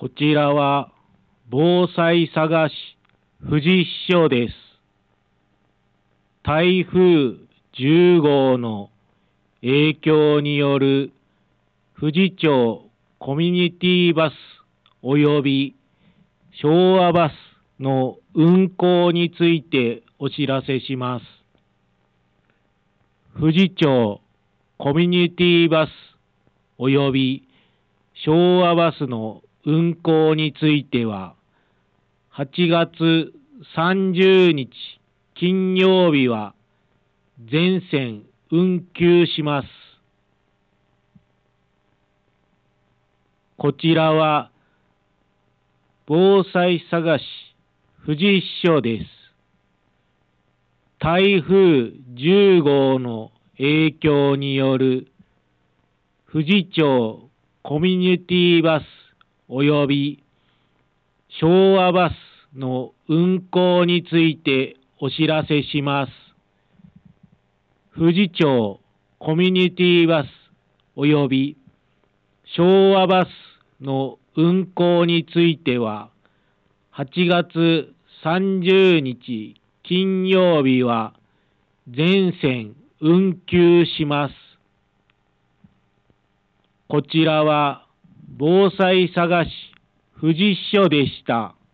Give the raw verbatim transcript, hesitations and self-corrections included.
こちらは防災探し富士支所です。台風じゅう号の影響による富士町コミュニティバス及び昭和バスの運行についてお知らせします。富士町コミュニティバス及び昭和バスの運行については、はちがつさんじゅうにち金曜日は全線運休します。こちらは防災探し富士支所です。台風じゅう号の影響による富士町コミュニティバス及び昭和バスの運行についてお知らせします。富士町コミュニティバス及び昭和バスの運行については、はちがつさんじゅうにち金曜日は全線運休します。こちらは防災探し富士支所でした。